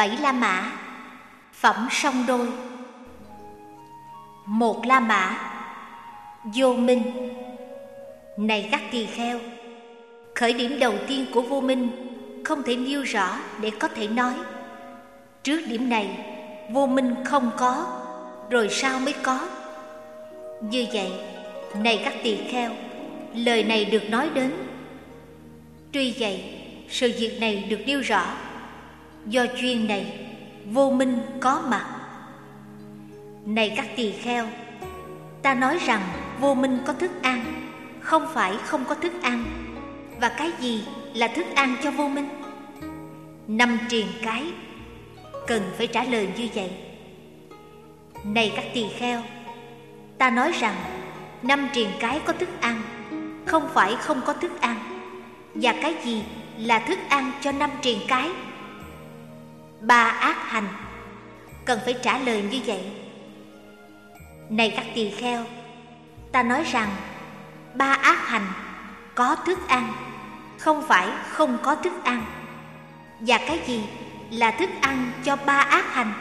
7 La Mã. Phẩm song đôi. 1 La Mã. Vô minh. Này các tỳ kheo, khởi điểm đầu tiên của vô minh không thể nêu rõ để có thể nói. Trước điểm này, vô minh không có, rồi sao mới có? Như vậy, này các tỳ kheo, lời này được nói đến. Tuy vậy, sự việc này được nêu rõ. Do duyên này, vô minh có mặt. Này các tỳ kheo, ta nói rằng vô minh có thức ăn, không phải không có thức ăn. Và cái gì là thức ăn cho vô minh? 5 triền cái. Cần phải trả lời như vậy. Này các tỳ kheo, ta nói rằng 5 triền cái có thức ăn, không phải không có thức ăn. Và cái gì là thức ăn cho 5 triền cái? 3 ác hành. Cần phải trả lời như vậy. Này các tỳ kheo, ta nói rằng 3 ác hành có thức ăn, không phải không có thức ăn. Và cái gì là thức ăn cho 3 ác hành?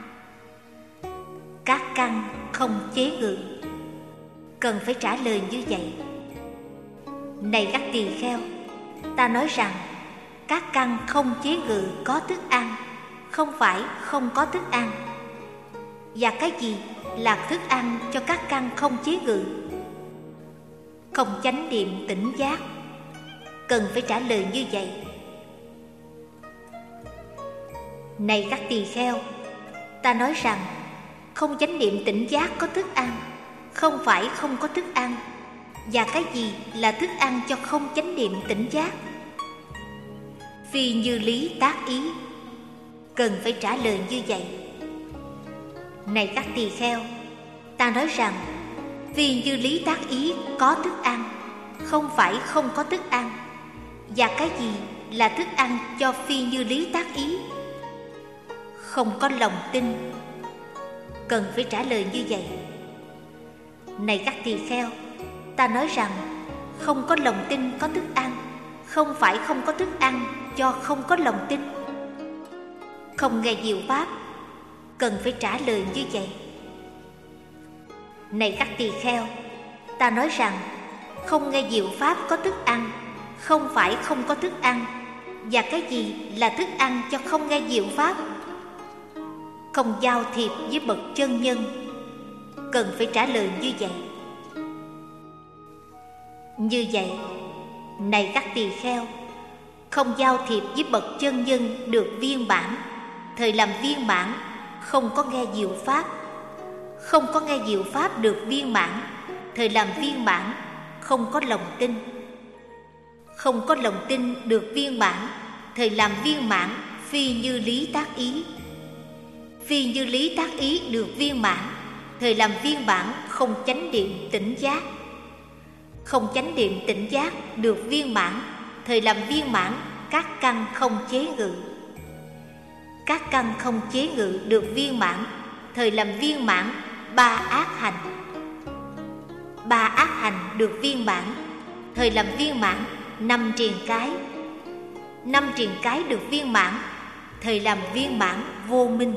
Các căn không chế ngự. Cần phải trả lời như vậy. Này các tỳ kheo, ta nói rằng các căn không chế ngự có thức ăn, không phải không có thức ăn. Và cái gì là thức ăn cho các căn không chế ngự? Không chánh niệm tỉnh giác. Cần phải trả lời như vậy. Này các tỳ kheo, ta nói rằng không chánh niệm tỉnh giác có thức ăn, không phải không có thức ăn. Và cái gì là thức ăn cho không chánh niệm tỉnh giác? Phi như lý tác ý. Cần phải trả lời như vậy. Này các tỳ kheo, ta nói rằng phi như lý tác ý có thức ăn, không phải không có thức ăn. Và cái gì là thức ăn cho phi như lý tác ý? Không có lòng tin. Cần phải trả lời như vậy. Này các tỳ kheo, ta nói rằng không có lòng tin có thức ăn, không phải không có thức ăn cho không có lòng tin. Không nghe diệu pháp. Cần phải trả lời như vậy. Này các tỳ kheo, ta nói rằng không nghe diệu pháp có thức ăn, không phải không có thức ăn. Và cái gì là thức ăn cho không nghe diệu pháp? Không giao thiệp với bậc chân nhân. Cần phải trả lời như vậy. Như vậy, này các tỳ kheo, không giao thiệp với bậc chân nhân được viên mãn. Thời làm viên mãn, không có nghe diệu pháp. Không có nghe diệu pháp được viên mãn. Thời làm viên mãn, không có lòng tin. Không có lòng tin được viên mãn. Thời làm viên mãn, phi như lý tác ý. Phi như lý tác ý được viên mãn. Thời làm viên mãn, không chánh niệm tỉnh giác. Không chánh niệm tỉnh giác được viên mãn. Thời làm viên mãn, các căn không chế ngự. Các căn không chế ngự được viên mãn. Thời làm viên mãn, 3 ác hành. 3 ác hành được viên mãn. Thời làm viên mãn, 5 triền cái. 5 triền cái được viên mãn. Thời làm viên mãn vô minh.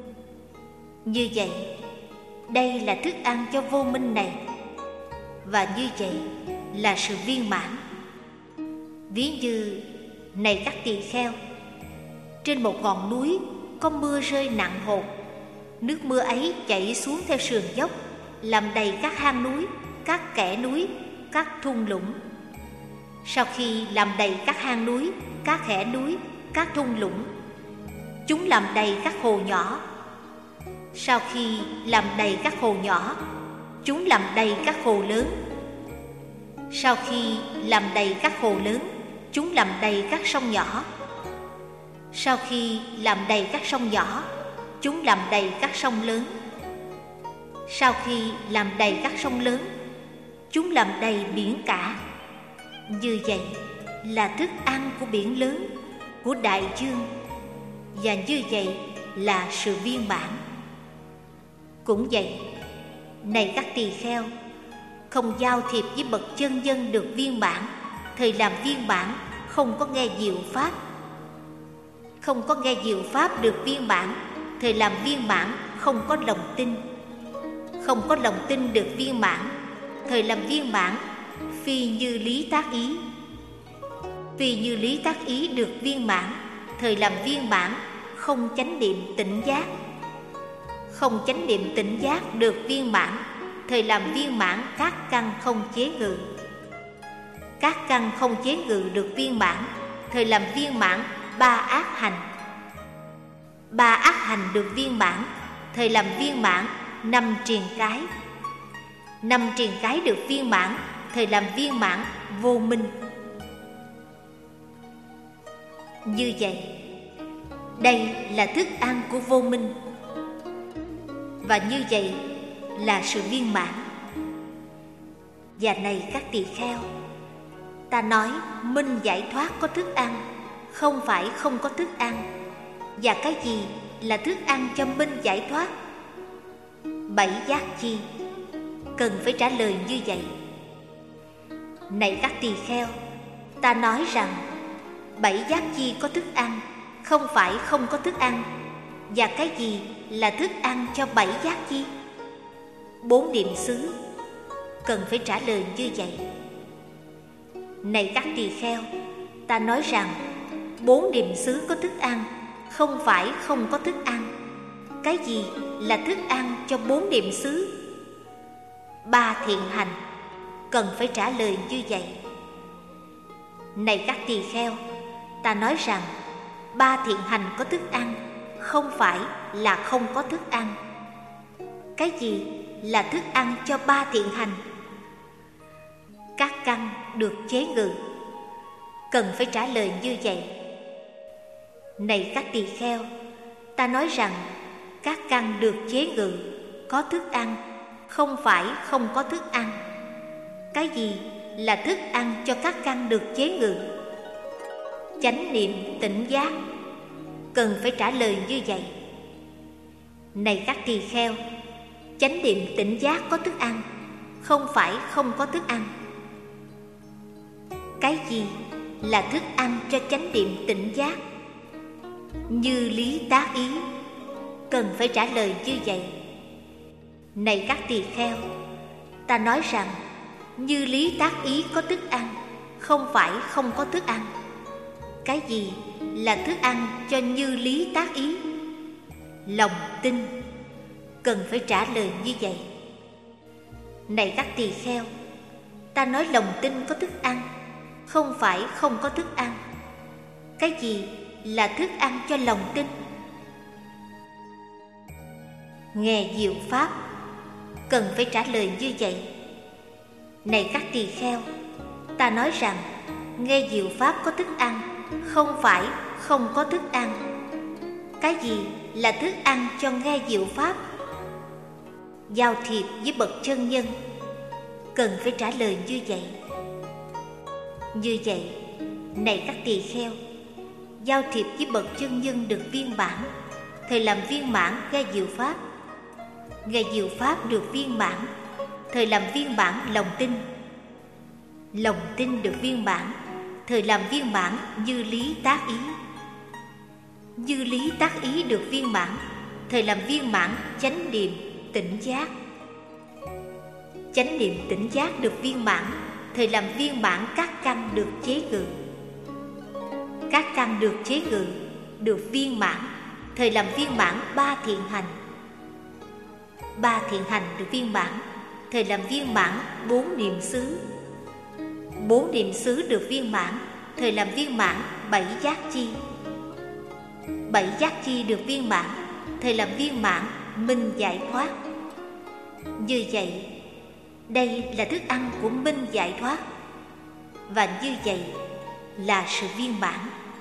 Như vậy, đây là thức ăn cho vô minh này. Và như vậy là sự viên mãn. Ví như, này các tỳ kheo, trên một ngọn núi có mưa rơi nặng hột. Nước mưa ấy chảy xuống theo sườn dốc, làm đầy các hang núi, các kẽ núi, các thung lũng. Sau khi làm đầy các hang núi, các kẽ núi, các thung lũng, chúng làm đầy các hồ nhỏ. Sau khi làm đầy các hồ nhỏ, chúng làm đầy các hồ lớn. Sau khi làm đầy các hồ lớn, chúng làm đầy các sông nhỏ. Sau khi làm đầy các sông nhỏ, chúng làm đầy các sông lớn. Sau khi làm đầy các sông lớn, chúng làm đầy biển cả. Như vậy là thức ăn của biển lớn, của đại dương. Và như vậy là sự viên mãn. Cũng vậy, này các tỳ kheo, không giao thiệp với bậc chân nhân được viên mãn. Thời làm viên mãn, không có nghe diệu pháp. không có nghe diệu pháp được viên mãn, thời làm viên mãn không có lòng tin. Không có lòng tin được viên mãn, thời làm viên mãn phi như lý tác ý. Phi như lý tác ý được viên mãn, thời làm viên mãn không chánh niệm tỉnh giác. Không chánh niệm tỉnh giác được viên mãn, thời làm viên mãn các căn không chế ngự. Các căn không chế ngự được viên mãn, thời làm viên mãn ba ác hành. Ba ác hành được viên mãn, thời làm viên mãn năm triền cái. Năm triền cái được viên mãn, thời làm viên mãn vô minh. Như vậy, đây là thức ăn của vô minh, và như vậy là sự viên mãn. Và này các tỳ kheo, ta nói minh giải thoát có thức ăn, không phải không có thức ăn. Và cái gì là thức ăn cho minh giải thoát? Bảy giác chi. Cần phải trả lời như vậy. Này các tỳ kheo, ta nói rằng bảy giác chi có thức ăn, không phải không có thức ăn. Và cái gì là thức ăn cho bảy giác chi? Bốn niệm xứ. Cần phải trả lời như vậy. Này các tỳ kheo, ta nói rằng bốn niệm xứ có thức ăn, không phải không có thức ăn. Cái gì là thức ăn cho bốn niệm xứ? Ba thiện hành. Cần phải trả lời như vậy. Này các tỳ kheo, ta nói rằng ba thiện hành có thức ăn, không phải là không có thức ăn. Cái gì là thức ăn cho ba thiện hành? Các căn được chế ngự. Cần phải trả lời như vậy. Này các tỳ kheo, ta nói rằng các căn được chế ngự có thức ăn, không phải không có thức ăn. Cái gì là thức ăn cho các căn được chế ngự? Chánh niệm tỉnh giác. Cần phải trả lời như vậy. Này các tỳ kheo, chánh niệm tỉnh giác có thức ăn, không phải không có thức ăn. Cái gì là thức ăn cho chánh niệm tỉnh giác? Như lý tác ý. Cần phải trả lời như vậy. Này các tỳ kheo, ta nói rằng như lý tác ý có thức ăn, không phải không có thức ăn. Cái gì là thức ăn cho như lý tác ý? Lòng tin. Cần phải trả lời như vậy. Này các tỳ kheo, ta nói lòng tin có thức ăn, không phải không có thức ăn. Cái gì là thức ăn cho lòng tin? Nghe diệu pháp. Cần phải trả lời như vậy. Này các tỳ kheo, ta nói rằng nghe diệu pháp có thức ăn, không phải không có thức ăn. Cái gì là thức ăn cho nghe diệu pháp? Giao thiệp với bậc chân nhân. Cần phải trả lời như vậy. Như vậy, này các tỳ kheo, giao thiệp với bậc chân nhân được viên mãn, thời làm viên mãn nghe diệu pháp. Nghe diệu pháp được viên mãn, thời làm viên mãn lòng tin. Lòng tin được viên mãn, thời làm viên mãn như lý tác ý. Như lý tác ý được viên mãn, thời làm viên mãn chánh niệm tỉnh giác. Chánh niệm tỉnh giác được viên mãn, thời làm viên mãn các căn được chế ngự. Các căn được chế ngự được viên mãn, thời làm viên mãn ba thiện hành. Ba thiện hành được viên mãn, thời làm viên mãn bốn niệm xứ. Bốn niệm xứ được viên mãn, thời làm viên mãn bảy giác chi. Bảy giác chi được viên mãn, thời làm viên mãn minh giải thoát. Như vậy, đây là thức ăn của minh giải thoát, và như vậy là sự viên mãn.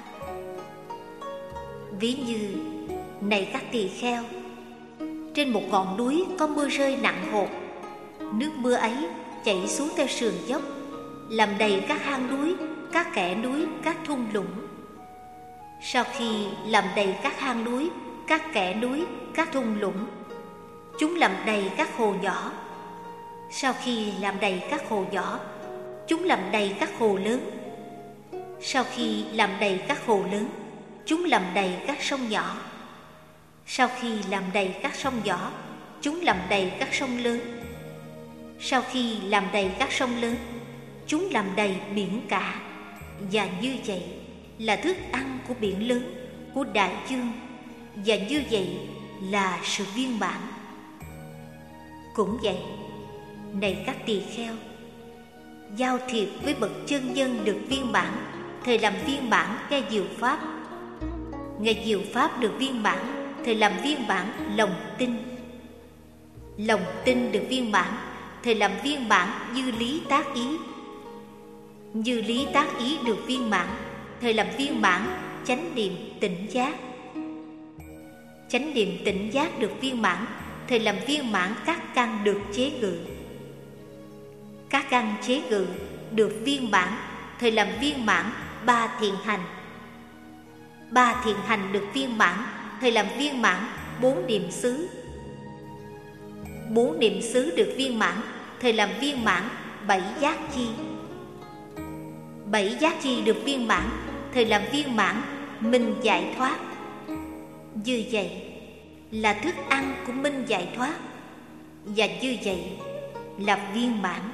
Ví như, này các tỳ kheo, trên một ngọn núi có mưa rơi nặng hột. Nước mưa ấy chảy xuống theo sườn dốc, làm đầy các hang núi, các kẽ núi, các thung lũng. Sau khi làm đầy các hang núi, các kẽ núi, các thung lũng, chúng làm đầy các hồ nhỏ. Sau khi làm đầy các hồ nhỏ, chúng làm đầy các hồ lớn. Sau khi làm đầy các hồ lớn, chúng làm đầy các sông nhỏ. Sau khi làm đầy các sông nhỏ, chúng làm đầy các sông lớn. Sau khi làm đầy các sông lớn, chúng làm đầy biển cả. Và như vậy là thức ăn của biển lớn, của đại dương. Và như vậy là sự viên mãn. Cũng vậy, này các tỳ kheo, giao thiệp với bậc chân nhân được viên mãn, thời làm viên mãn nghe diệu pháp. Nghe diệu pháp được viên mãn, thời làm viên mãn lòng tin. Lòng tin được viên mãn, thời làm viên mãn như lý tác ý. Như lý tác ý được viên mãn, thời làm viên mãn chánh niệm tỉnh giác. Chánh niệm tỉnh giác được viên mãn, thời làm viên mãn các căn được chế ngự. Các căn chế ngự được viên mãn, thời làm viên mãn ba thiện hành. Ba thiện hành được viên mãn, thời làm viên mãn bốn niệm xứ. Bốn niệm xứ được viên mãn, thời làm viên mãn bảy giác chi. Bảy giác chi được viên mãn, thời làm viên mãn minh giải thoát. Như vậy là thức ăn của minh giải thoát. Và như vậy là viên mãn.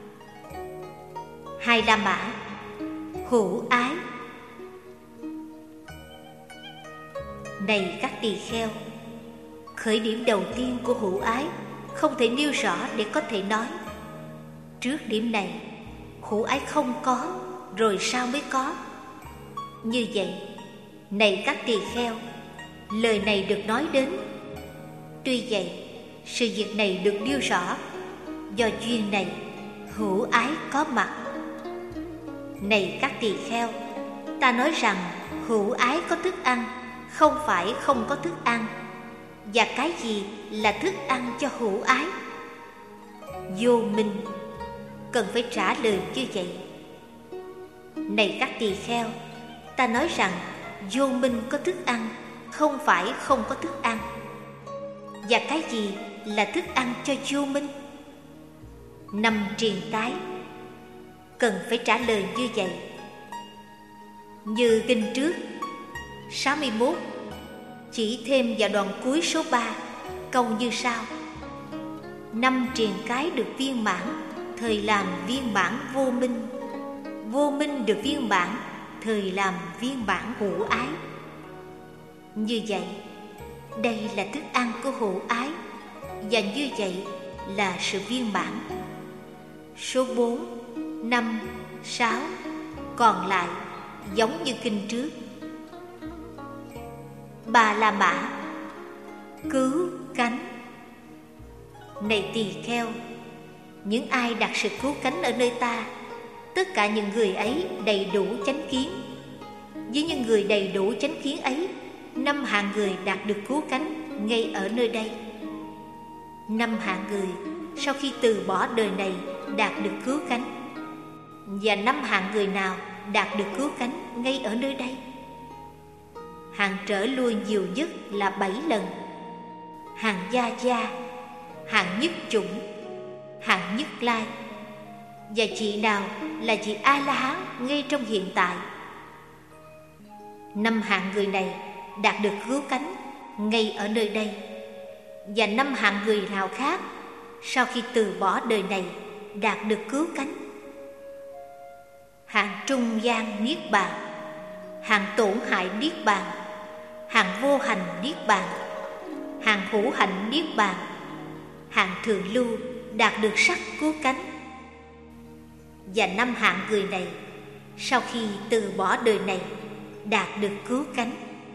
Hai La Mã, hữu ái. Này các tỳ kheo, khởi điểm đầu tiên của hữu ái không thể nêu rõ để có thể nói. Trước điểm này, hữu ái không có, rồi sao mới có? Như vậy, này các tỳ kheo, lời này được nói đến. Tuy vậy, sự việc này được nêu rõ. Do duyên này, hữu ái có mặt. Này các tỳ kheo, ta nói rằng hữu ái có thức ăn, không phải không có thức ăn. Và cái gì là thức ăn cho hữu ái? Vô minh. Cần phải trả lời như vậy. Này các tỳ kheo, ta nói rằng vô minh có thức ăn, không phải không có thức ăn. Và cái gì là thức ăn cho vô minh? Năm triền tái. Cần phải trả lời như vậy. Như kinh trước 61 chỉ thêm vào đoạn cuối số 3, câu như sau: năm triền cái được viên mãn, thời làm viên mãn vô minh. Vô minh được viên mãn, thời làm viên mãn hữu ái. Như vậy, đây là thức ăn của hữu ái. Và như vậy là sự viên mãn. Số 4, 5, 6 còn lại giống như kinh trước. Ba La Mã, cứu cánh. Này tỳ kheo, những ai đặt sự cứu cánh ở nơi ta, tất cả những người ấy đầy đủ chánh kiến. Với những người đầy đủ chánh kiến ấy, 5 hạng người đạt được cứu cánh ngay ở nơi đây. 5 hạng người sau khi từ bỏ đời này đạt được cứu cánh. Và 5 hạng người nào đạt được cứu cánh ngay ở nơi đây? Hạng trở lui nhiều nhất là 7 lần. Hạng gia gia, hạng nhất chủng, hạng nhất lai. Và chị nào là chị A-la-hán ngay trong hiện tại? 5 hạng người này đạt được cứu cánh ngay ở nơi đây. Và 5 hạng người nào khác sau khi từ bỏ đời này đạt được cứu cánh? Hạng trung gian niết bàn, hạng tổn hại niết bàn, hạng vô hành niết bàn, hạng hữu hạnh niết bàn, hạng thượng lưu đạt được sắc cứu cánh. Và 5 hạng người này sau khi từ bỏ đời này đạt được cứu cánh.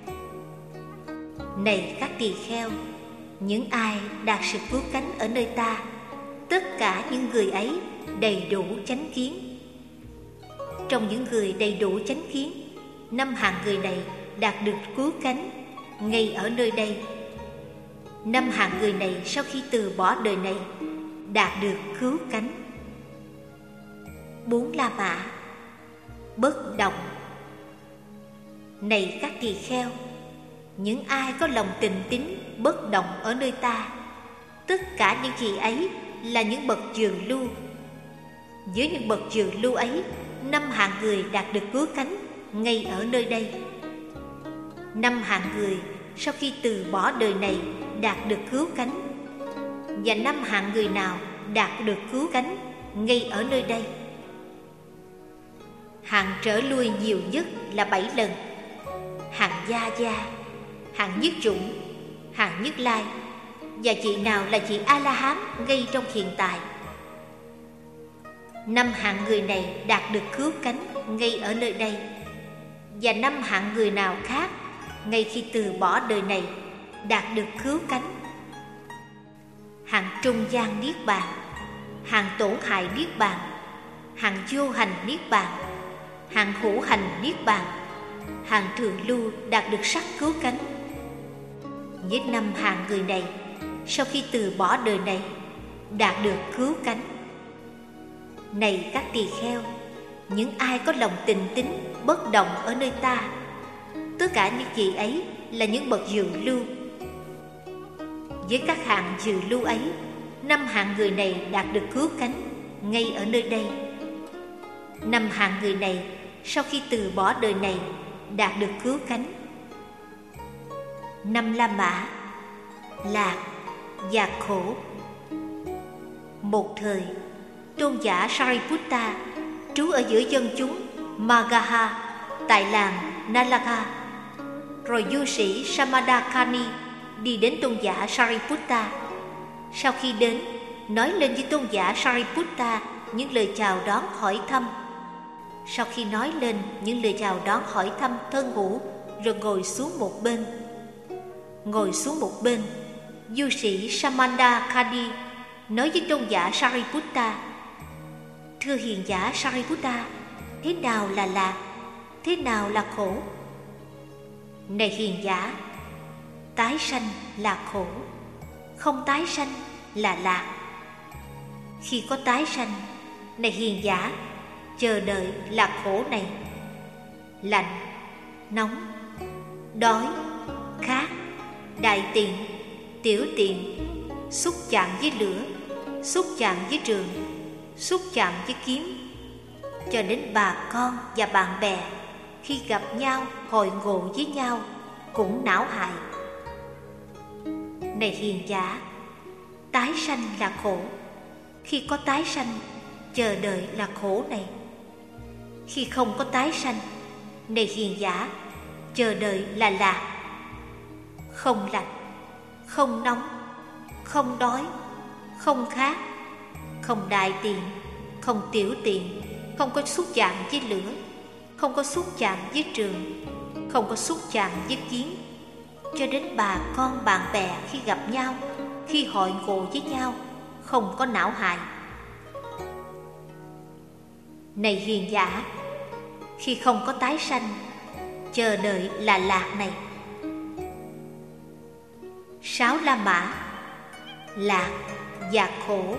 Này các tỳ kheo, những ai đạt sự cứu cánh ở nơi ta, tất cả những người ấy đầy đủ chánh kiến. Trong những người đầy đủ chánh kiến, 5 hạng người này đạt được cứu cánh ngay ở nơi đây. 5 hạng người này sau khi từ bỏ đời này đạt được cứu cánh. 4 La Mã, bất động. Này các tỳ kheo, những ai có lòng tình tín bất động ở nơi ta, tất cả những gì ấy là những bậc trường lưu. Với những bậc trường lưu ấy, 5 hạng người đạt được cứu cánh ngay ở nơi đây. 5 hạng người sau khi từ bỏ đời này đạt được cứu cánh. Và 5 hạng người nào đạt được cứu cánh ngay ở nơi đây? Hạng trở lui nhiều nhất là 7 lần. Hạng Gia Gia, hạng Nhất Chủng, hạng Nhất Lai. Và chị nào là chị A-la-hán ngay trong hiện tại? 5 hạng người này đạt được cứu cánh ngay ở nơi đây. Và 5 hạng người nào khác ngay khi từ bỏ đời này đạt được cứu cánh? Hạng trung gian niết bàn, hạng tổn hại niết bàn, hạng vô hành niết bàn, hạng hữu hành niết bàn, hạng thường lưu đạt được sắc cứu cánh. Với 5 hạng người này sau khi từ bỏ đời này đạt được cứu cánh. Này các tỳ kheo, những ai có lòng tình tín bất động ở nơi ta, tất cả những vị ấy là những bậc dự lưu. Với các hạng dự lưu ấy, 5 hạng người này đạt được cứu cánh ngay ở nơi đây. 5 hạng người này sau khi từ bỏ đời này đạt được cứu cánh. 5 La Mã, lạc và khổ. Một thời, tôn giả Sariputta trú ở giữa dân chúng Magaha tại làng Nalaka. Rồi du sĩ Samadakani đi đến tôn giả Sariputta. Sau khi đến, nói lên với tôn giả Sariputta những lời chào đón hỏi thăm. Sau khi nói lên những lời chào đón hỏi thăm thân hữu, rồi ngồi xuống một bên. Ngồi xuống một bên, du sĩ Samandakani nói với tôn giả Sariputta: Thưa hiền giả Sariputta, thế nào là lạc? Thế nào là khổ? Này hiền giả, tái sanh là khổ, không tái sanh là lạc. Khi có tái sanh, này hiền giả, chờ đợi là khổ này. Lạnh, nóng, đói, khát, đại tiện, tiểu tiện, xúc chạm với lửa, xúc chạm với trường, xúc chạm với kiếm, cho đến bà con và bạn bè khi gặp nhau hội ngộ với nhau cũng não hại. Này hiền giả, tái sanh là khổ. Khi có tái sanh, chờ đợi là khổ này. Khi không có tái sanh, này hiền giả, chờ đợi là lạc. Không lạnh, không nóng, không đói, không khát, không đại tiện, không tiểu tiện, không có xúc chạm với lửa, không có xúc chạm với trường, không có xúc chạm với kiến, cho đến bà con bạn bè khi gặp nhau, khi hội ngộ với nhau, không có não hại. Này hiền giả, khi không có tái sanh, chờ đợi là lạc này. 6 La Mã, lạc và khổ.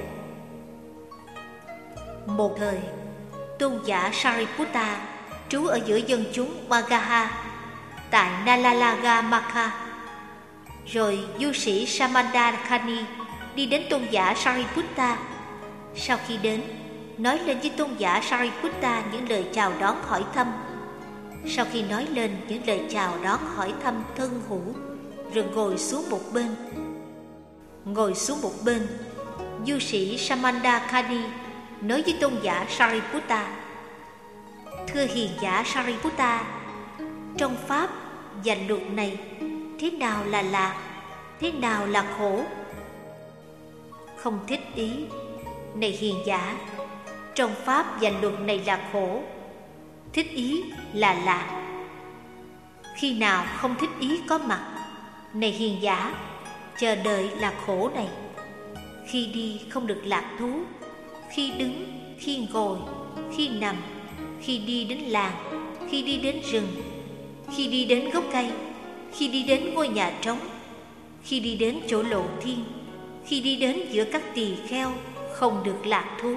Một thời, tôn giả Sariputta trú ở giữa dân chúng Magaha tại Nalalaga Makha. Rồi du sĩ Samandakani đi đến tôn giả Sariputta. Sau khi đến, nói lên với tôn giả Sariputta những lời chào đón hỏi thăm. Sau khi nói lên những lời chào đón hỏi thăm thân hữu, rồi ngồi xuống một bên. Ngồi xuống một bên, du sĩ Samandakani nói với tôn giả Sariputta: Thưa hiền giả Sariputta, trong pháp và luật này, thế nào là lạc? Thế nào là khổ? Không thích ý. Này hiền giả, trong pháp và luật này là khổ, thích ý là lạc. Khi nào không thích ý có mặt, này hiền giả, chờ đợi là khổ này. Khi đi không được lạc thú, khi đứng, khi ngồi, khi nằm, khi đi đến làng, khi đi đến rừng, khi đi đến gốc cây, khi đi đến ngôi nhà trống, khi đi đến chỗ lộ thiên, khi đi đến giữa các tỳ kheo, không được lạc thú.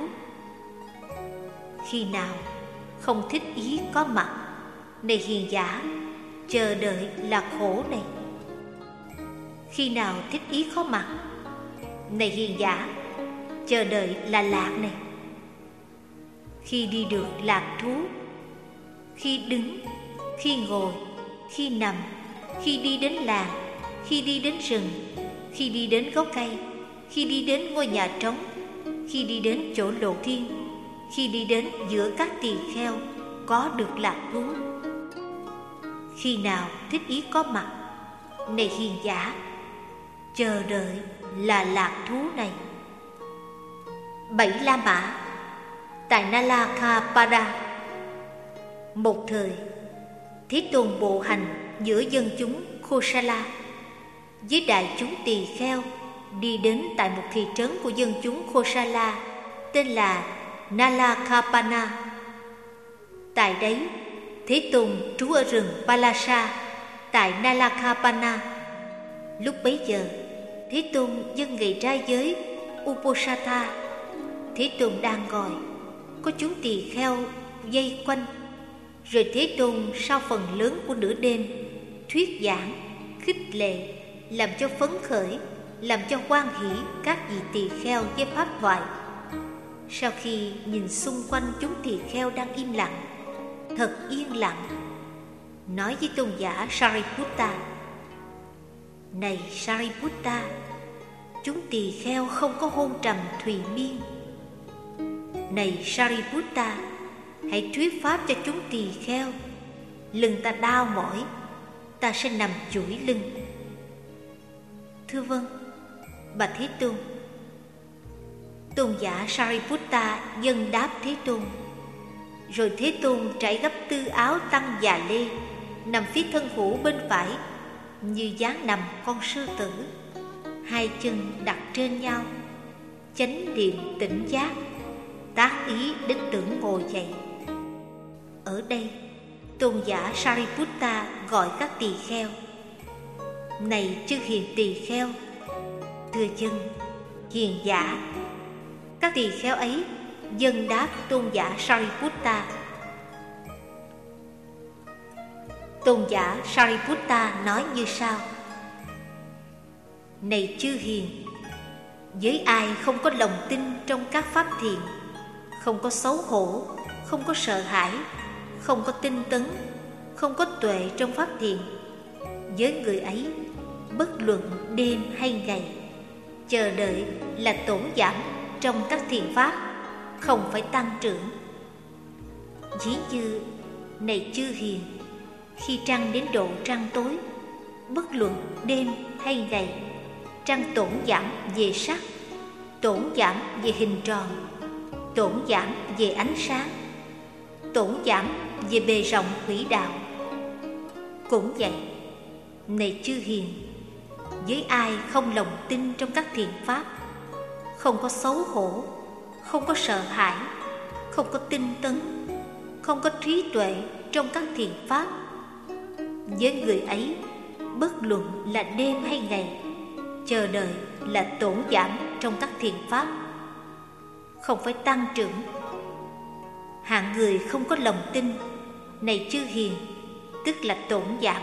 Khi nào không thích ý có mặt, này hiền giả, chờ đợi là khổ này. Khi nào thích ý có mặt, này hiền giả, chờ đợi là lạc này. Khi đi được lạc thú, khi đứng, khi ngồi, khi nằm, khi đi đến làng, khi đi đến rừng, khi đi đến gốc cây, khi đi đến ngôi nhà trống, khi đi đến chỗ lộ thiên, khi đi đến giữa các tỳ kheo có được lạc thú. Khi nào thích ý có mặt, này hiền giả, chờ đợi là lạc thú này. 7 La Mã tại Nalakhapada. Một thời, Thế Tôn bộ hành giữa dân chúng Kosala với đại chúng tỳ kheo, đi đến tại một thị trấn của dân chúng Kosala tên là Nalakhapana. Tại đấy, Thế Tôn trú ở rừng Palasa tại Nalakhapana. Lúc bấy giờ, Thế Tôn dâng ngày trai giới Uposatha. Thế Tôn đang ngồi, có chúng tỳ kheo vây quanh. Rồi Thế Tôn sau phần lớn của nửa đêm thuyết giảng, khích lệ, làm cho phấn khởi, làm cho hoan hỷ các vị tỳ kheo với pháp thoại. Sau khi nhìn xung quanh chúng tỳ kheo đang im lặng, thật yên lặng, nói với tôn giả Sariputta: Này Sariputta, chúng tỳ kheo không có hôn trầm thùy miên. Này Sariputta, hãy thuyết pháp cho chúng tỳ kheo. Lưng ta đau mỏi, ta sẽ nằm duỗi lưng. Thưa vâng, bạch Thế Tôn. Tôn giả Sariputta dâng đáp Thế Tôn. Rồi Thế Tôn trải gấp tư áo tăng già lê, nằm phía thân hữu bên phải, như dáng nằm con sư tử, hai chân đặt trên nhau, chánh niệm tỉnh giác, tác ý đến tưởng ngồi dậy. Ở đây, tôn giả Sariputta gọi các tỳ kheo: Này chư hiền tỳ kheo, thưa dân, hiền giả. Các tỳ kheo ấy dâng đáp tôn giả Sariputta. Tôn giả Sariputta nói như sau: Này chư hiền, với ai không có lòng tin trong các pháp thiện, không có xấu hổ, không có sợ hãi, không có tinh tấn, không có tuệ trong pháp thiện, với người ấy, bất luận đêm hay ngày, chờ đợi là tổn giảm trong các thiện pháp, không phải tăng trưởng. Ví như, này chư hiền, khi trăng đến độ trăng tối, bất luận đêm hay ngày, trăng tổn giảm về sắc, tổn giảm về hình tròn, tổn giảm về ánh sáng, tổn giảm về bề rộng quỹ đạo. Cũng vậy, này chư hiền, với ai không lòng tin trong các thiện pháp, không có xấu hổ, không có sợ hãi, không có tinh tấn, không có trí tuệ trong các thiện pháp, với người ấy, bất luận là đêm hay ngày, chờ đợi là tổn giảm trong các thiện pháp, không phải tăng trưởng. Hạng người không có lòng tin, này chư hiền, tức là tổn giảm.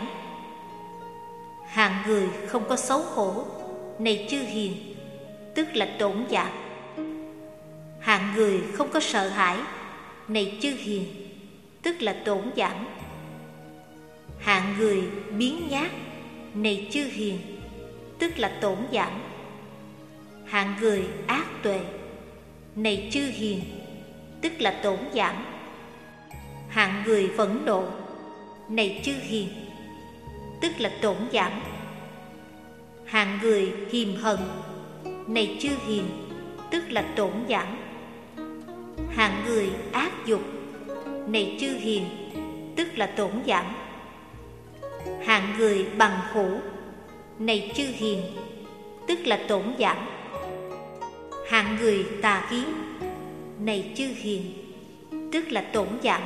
Hạng người không có xấu hổ, này chư hiền, tức là tổn giảm. Hạng người không có sợ hãi, này chư hiền, tức là tổn giảm. Hạng người biếng nhác, này chư hiền, tức là tổn giảm. Hạng người ác tuệ, này chư hiền, tức là tổn giảm. Hạng người phẫn nộ, này chư hiền, tức là tổn giảm. Hạng người hiềm hận, này chư hiền, tức là tổn giảm. Hạng người ác dục, này chư hiền, tức là tổn giảm. Hạng người bằng hữu, này chư hiền, tức là tổn giảm. Hạng người tà kiến, này chư hiền, tức là tổn giảm.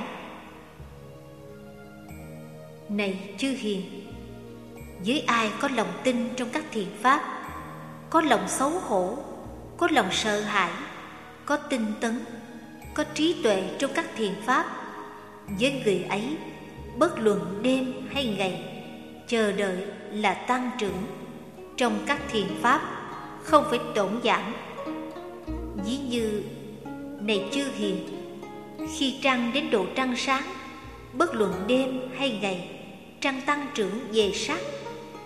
Này chư hiền, với ai có lòng tin trong các thiện pháp, có lòng xấu hổ, có lòng sợ hãi, có tinh tấn, có trí tuệ trong các thiện pháp, với người ấy, bất luận đêm hay ngày, chờ đợi là tăng trưởng trong các thiện pháp, không phải tổn giảm. Ví như, này chư hiền, khi trăng đến độ trăng sáng, bất luận đêm hay ngày, trăng tăng trưởng về sắc,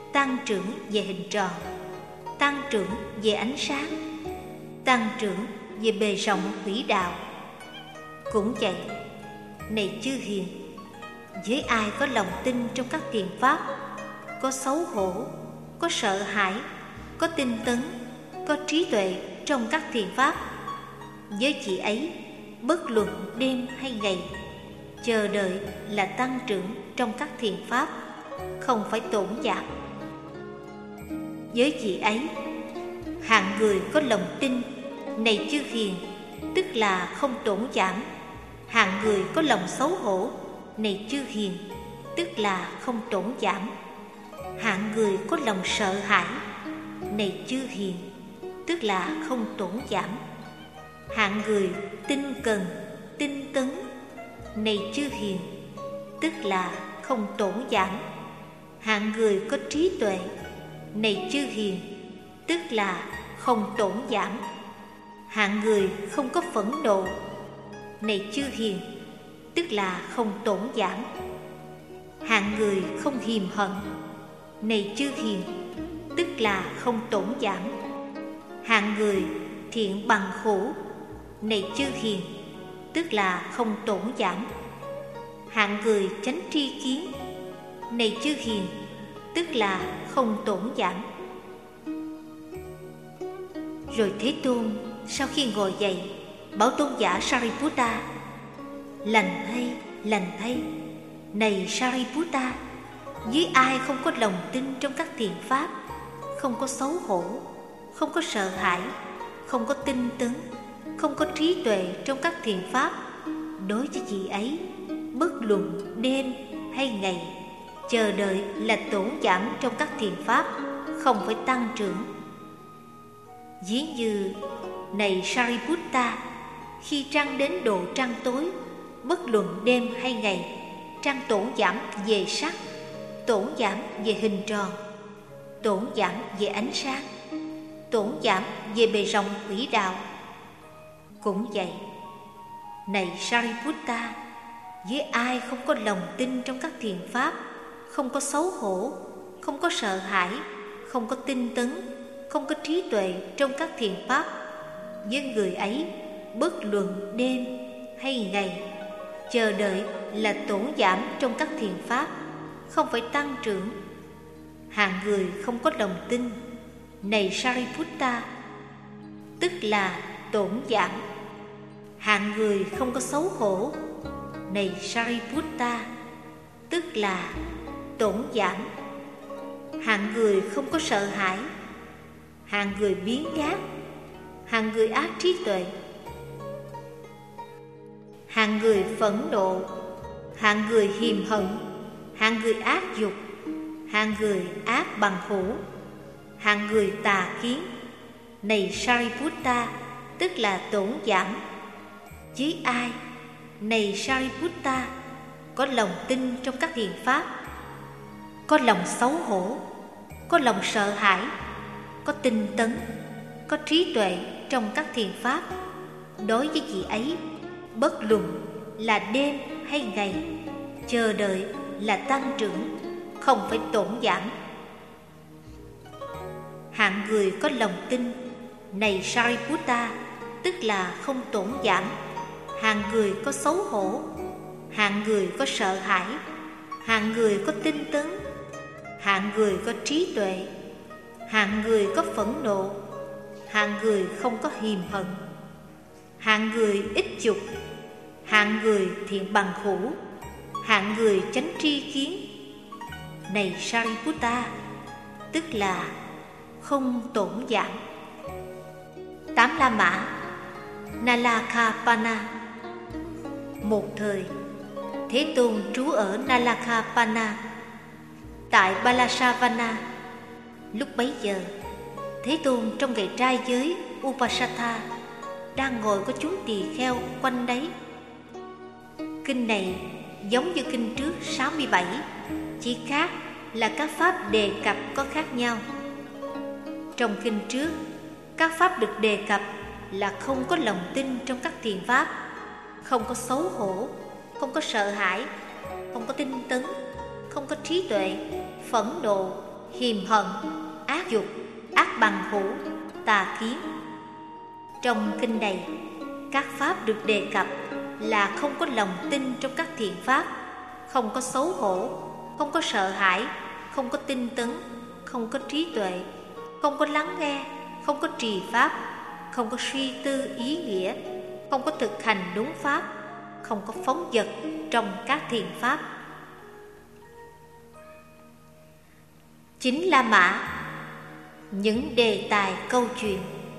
tăng trưởng về hình tròn, tăng trưởng về ánh sáng, tăng trưởng về bề rộng quỹ đạo. Cũng vậy, này chư hiền, với ai có lòng tin trong các thiền pháp, có xấu hổ, có sợ hãi, có tinh tấn, có trí tuệ trong các thiền pháp, với chị ấy bất luận đêm hay ngày, chờ đợi là tăng trưởng trong các thiền pháp, không phải tổn giảm. Với chị ấy, hạng người có lòng tin, này chư hiền, tức là không tổn giảm. Hạng người có lòng xấu hổ, này chư hiền, tức là không tổn giảm. Hạng người có lòng sợ hãi, này chư hiền, tức là không tổn giảm. Hạng người tinh cần, tinh tấn, này chư hiền, tức là không tổn giảm. Hạng người có trí tuệ, này chư hiền, tức là không tổn giảm. Hạng người không có phẫn nộ, này chư hiền, tức là không tổn giảm. Hạng người không hiềm hận, này chư hiền, tức là không tổn giảm. Hạng người thiện bằng khổ, này chư hiền, tức là không tổn giảm. Hạng người chánh tri kiến, này chư hiền, tức là không tổn giảm. Rồi Thế Tôn sau khi ngồi dậy bảo tôn giả Sariputta: lành thay, này Sariputta, với ai không có lòng tin trong các thiền pháp, không có xấu hổ, không có sợ hãi, không có tinh tấn, không có trí tuệ trong các thiền pháp, đối với chị ấy bất luận đêm hay ngày, chờ đợi là tổn giảm trong các thiền pháp, không phải tăng trưởng. Ví như này Sariputta, khi trăng đến độ trăng tối, bất luận đêm hay ngày, trăng tổn giảm về sắc, tổn giảm về hình tròn, tổn giảm về ánh sáng, tổn giảm về bề rộng quỹ đạo. Cũng vậy, này Sariputta, với ai không có lòng tin trong các thiền pháp, không có xấu hổ, không có sợ hãi, không có tinh tấn, không có trí tuệ trong các thiền pháp, với người ấy bất luận đêm hay ngày, chờ đợi là tổn giảm trong các thiền pháp, không phải tăng trưởng. Hạng người không có lòng tin, này Sariputta, tức là tổn giảm. Hạng người không có xấu hổ, này Sariputta, tức là tổn giảm. Hạng người không có sợ hãi, hạng người biếng nhác, hạng người ác trí tuệ, hạng người phẫn nộ, hạng người hiềm hận, hạng người ác dục, hạng người ác bằng hữu, hạng người tà kiến, này Sariputta, tức là tổn giảm. Với ai, này Sariputta, có lòng tin trong các thiền pháp, có lòng xấu hổ, có lòng sợ hãi, có tinh tấn, có trí tuệ trong các thiền pháp, đối với chị ấy bất luận là đêm hay ngày, chờ đợi là tăng trưởng, không phải tổn giảm. Hạng người có lòng tin, này Sariputta, tức là không tổn giảm. Hạng người có xấu hổ, hạng người có sợ hãi, hạng người có tinh tấn, hạng người có trí tuệ, hạng người có phẫn nộ, hạng người không có hiềm hận, hạng người ít dục, hạng người thiện bằng hữu, hạng người chánh tri kiến, này Sariputta, tức là không tổn giảm. Tám La Mã Nalakapana. Một thời, Thế Tôn trú ở Nalakapana tại Balasavana. Lúc bấy giờ, Thế Tôn trong ngày trai giới Upasatha đang ngồi có chúng tỳ kheo quanh đấy. Kinh này giống như kinh trước 67, chỉ khác là các pháp đề cập có khác nhau. Trong kinh trước, các pháp được đề cập là không có lòng tin trong các thiền pháp, không có xấu hổ, không có sợ hãi, không có tinh tấn, không có trí tuệ, phẫn nộ, hiềm hận, ác dục, ác bằng hữu, tà kiến. Trong kinh này, các pháp được đề cập là không có lòng tin trong các thiện pháp, không có xấu hổ, không có sợ hãi, không có tinh tấn, không có trí tuệ, không có lắng nghe, không có trì pháp, không có suy tư ý nghĩa, không có thực hành đúng pháp, không có phóng dật trong các thiện pháp. Chính La Mã. Những đề tài câu chuyện.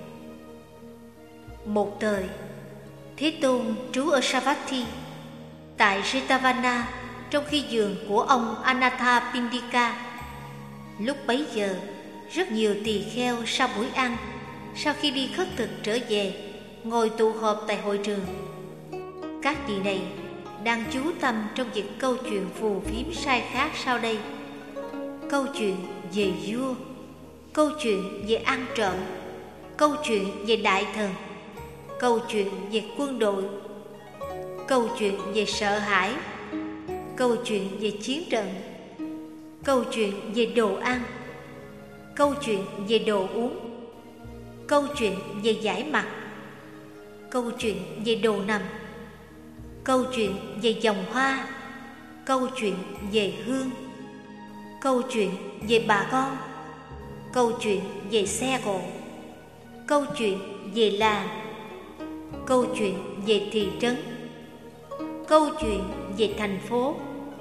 Một thời, Thế Tôn trú ở Savatthi tại Jetavana trong khi giường của ông Anathapindika. Lúc bấy giờ, rất nhiều tỳ kheo sau buổi ăn, sau khi đi khất thực trở về, ngồi tụ họp tại hội trường. Các vị này đang chú tâm trong việc câu chuyện phù phiếm sai khác sau đây: câu chuyện về vua, câu chuyện về ăn trộm, câu chuyện về đại thần, câu chuyện về quân đội, câu chuyện về sợ hãi, câu chuyện về chiến trận, câu chuyện về đồ ăn, câu chuyện về đồ uống, câu chuyện về giải mặt, câu chuyện về đồ nằm, câu chuyện về vòng hoa, câu chuyện về hương, câu chuyện về bà con, câu chuyện về xe cộ, câu chuyện về làng, câu chuyện về thị trấn, câu chuyện về thành phố,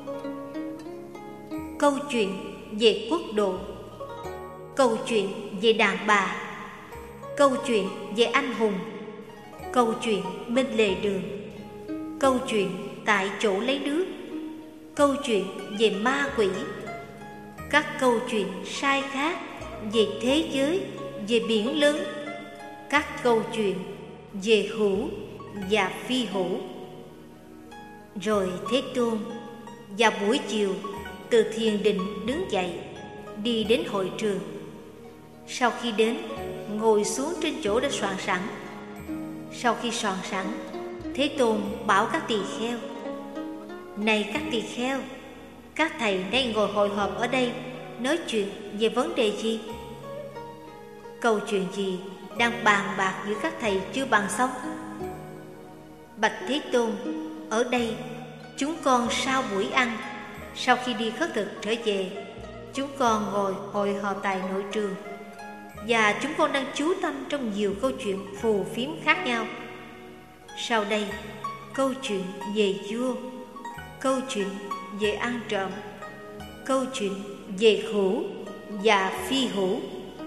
câu chuyện về quốc độ, câu chuyện về đàn bà, câu chuyện về anh hùng, câu chuyện bên lề đường, câu chuyện tại chỗ lấy nước, câu chuyện về ma quỷ, các câu chuyện sai khác về thế giới, về biển lớn, các câu chuyện về hữu và phi hữu. Rồi Thế Tôn vào buổi chiều từ thiền định đứng dậy, đi đến hội trường. Sau khi đến, ngồi xuống trên chỗ đã soạn sẵn. Sau khi soạn sẵn, Thế Tôn bảo các tỳ kheo: này các tỳ kheo, các thầy nay ngồi hội họp ở đây nói chuyện về vấn đề gì? Câu chuyện gì đang bàn bạc giữa các thầy chưa bàn xong? Bạch Thế Tôn, ở đây chúng con sau buổi ăn, sau khi đi khất thực trở về, chúng con ngồi hội họp tại nội trường, và chúng con đang chú tâm trong nhiều câu chuyện phù phiếm khác nhau. Sau đây, câu chuyện về vua, câu chuyện về ăn trộm, câu chuyện về hữu và phi hữu.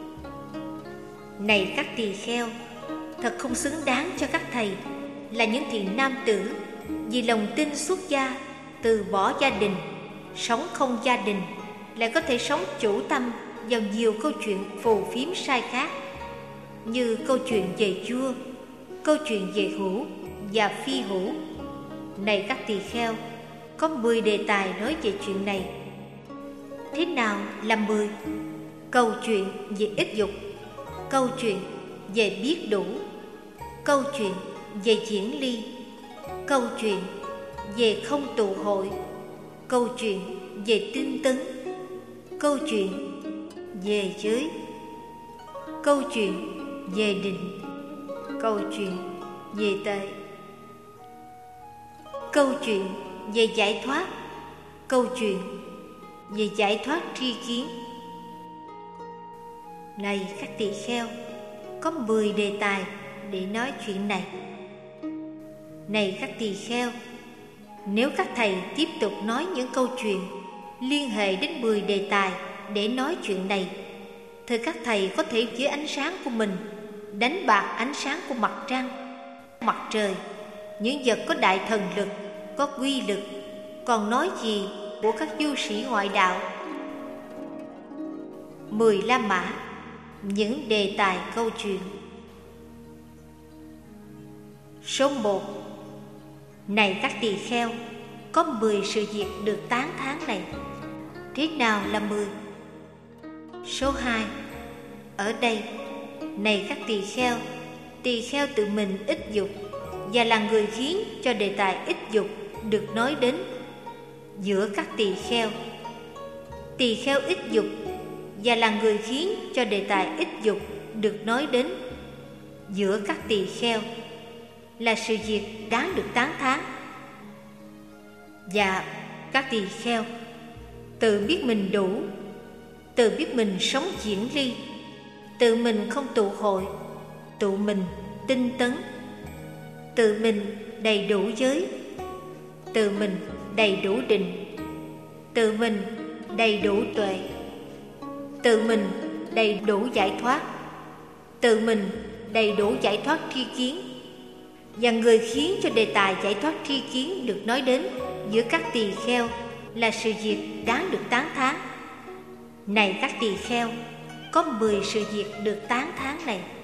Này các tỳ kheo, thật không xứng đáng cho các thầy là những thiện nam tử vì lòng tin xuất gia, từ bỏ gia đình, sống không gia đình, lại có thể sống chủ tâm vào nhiều câu chuyện phù phiếm sai khác, như câu chuyện về vua, câu chuyện về hữu và phi hữu. Này các tỳ kheo, có 10 đề tài nói về chuyện này. Thế nào là 10? Câu chuyện về ít dục, câu chuyện về biết đủ, câu chuyện về diễn ly, câu chuyện về không tụ hội, câu chuyện về tinh tấn, câu chuyện về giới, câu chuyện về định, câu chuyện về tuệ, câu chuyện về giải thoát, câu chuyện về giải thoát tri kiến. Này các tỳ kheo, có 10 đề tài để nói chuyện này. Này các tỳ kheo, nếu các thầy tiếp tục nói những câu chuyện liên hệ đến 10 đề tài để nói chuyện này, thì các thầy có thể với ánh sáng của mình đánh bạc ánh sáng của mặt trăng, mặt trời, những vật có đại thần lực, có quy lực, còn nói gì của các du sĩ ngoại đạo. 10 La Mã, những đề tài câu chuyện. Số 1. Này các tỳ kheo, có 10 sự việc được tán thán này. Thế nào là 10? Số 2. Ở đây, này các tỳ kheo tự mình ít dục và là người khiến cho đề tài ít dục được nói đến. Giữa các tỳ kheo ít dục và là người khiến cho đề tài ích dục được nói đến giữa các tỳ kheo là sự việc đáng được tán thán. Và các tỳ kheo tự biết mình đủ, tự biết mình sống diễn ly, tự mình không tụ hội, tự mình tinh tấn, tự mình đầy đủ giới, tự mình đầy đủ định, tự mình đầy đủ tuệ, tự mình đầy đủ giải thoát, tự mình đầy đủ giải thoát tri kiến. Và người khiến cho đề tài giải thoát tri kiến được nói đến giữa các tỳ kheo là sự việc đáng được tán thán. Này các tỳ kheo, có 10 sự việc được tán thán này.